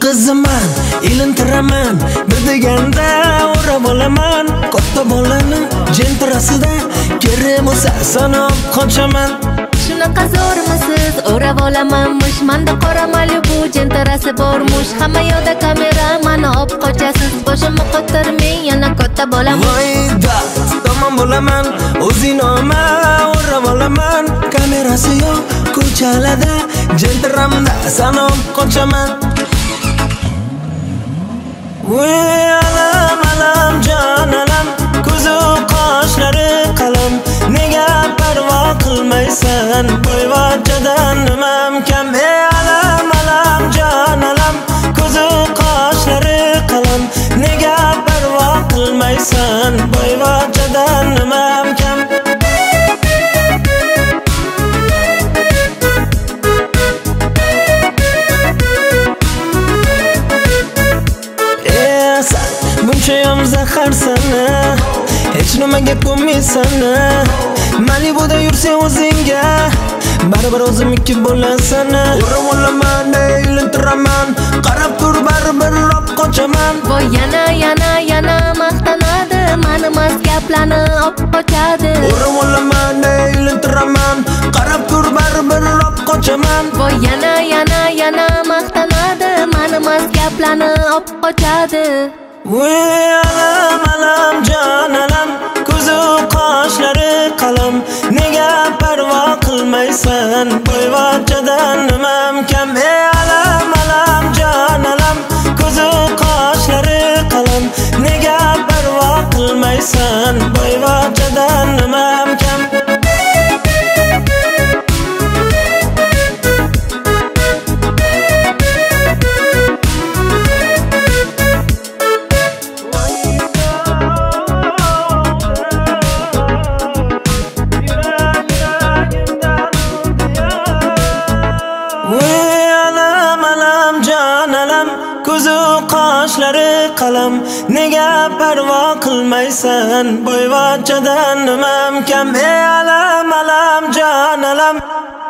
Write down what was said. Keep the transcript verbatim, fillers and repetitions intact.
qiziman, ilintiraman, bir deganda o'rab olaman. Katta bolani jentrasida kerak bo'lsa sanab qochaman. Shunaqa zo'rmisiz, o'rab olamanmish. Manda qora Malibu jentrasi bormush. Hamma yoqda kamera, mani olib qochasiz. Boshimni qotirmang, yana katta bo'laman. Voyda, tamom bo'laman, o'zingoma o'rab olaman. Kamerasi yo'q, ko'chalarda jentramda sanab qochaman. Voy alam alam jon alam, ko'zu qoshlari qalam. Nega parvo qilmaysan, boyvachchadan nimam kam? Ey alam alam jon alam, ko'zu qoshlari qalam. Nega parvo qilmaysan, boyvachchadan nimam kam? Bunchayam zaharsana, hech nimaga ko'nmaysana. Malibuda yursang o'zingga, baribir o'zimniki bo'lasana. O'rab olaman, ilintiraman, qarab tur baribir olib qochaman. Voy yana yana yana maqtanadi, mani mas gaplarni olib qochadi. O'rab olaman, ilintiraman, qarab tur baribir olib qochaman. Voy yana yana yana maqtanadi, mani mas gaplarni olib qochadi. Voy alam alam jon alam, ko'zu qoshlari qalam. Nega parvo qilmaysan, boyvachchadan nimam kam? Ey alam alam jon alam, ko'zu qoshlari qalam. Nega parvo qilmaysan, boyvachchadan nimam kam? Qoshlari qalam, nega parvo qilmaysan, boyvachchadan nimam kam? Ey alam alam jon alam.